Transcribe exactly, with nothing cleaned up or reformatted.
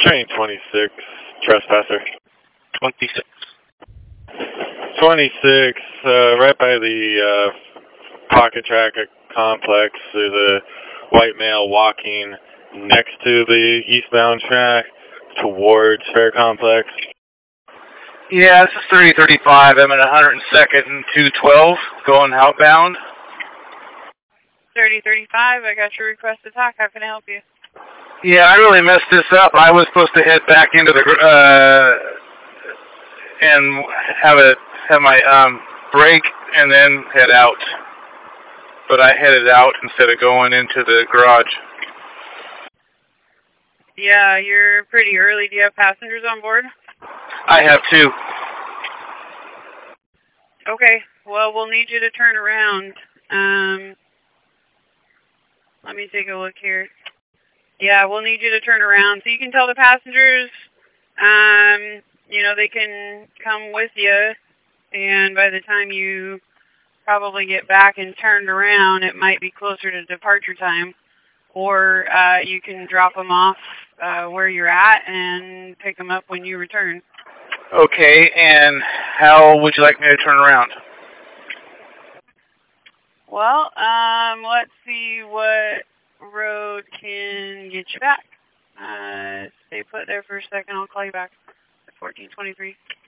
Train twenty-six, trespasser. twenty-six. twenty-six, uh, right by the uh, pocket track complex. There's a white male walking next to the eastbound track towards Fair Complex. Yeah, this is thirty thirty-five. I'm at one hundred second and two twelve, going outbound. thirty thirty-five, I got your request to talk. How can I help you? Yeah, I really messed this up. I was supposed to head back into the, uh, and have a, have my, um, break and then head out. But I headed out instead of going into the garage. Yeah, you're pretty early. Do you have passengers on board? I have two. Okay, well, we'll need you to turn around. Um, let me take a look here. Yeah, we'll need you to turn around. So you can tell the passengers, um, you know, they can come with you. And by the time you probably get back and turned around, it might be closer to departure time. Or uh, you can drop them off uh, where you're at and pick them up when you return. Okay, and how would you like me to turn around? Well, um, let's see what road can get you back. Uh, stay put there for a second. I'll call you back at fourteen twenty-three.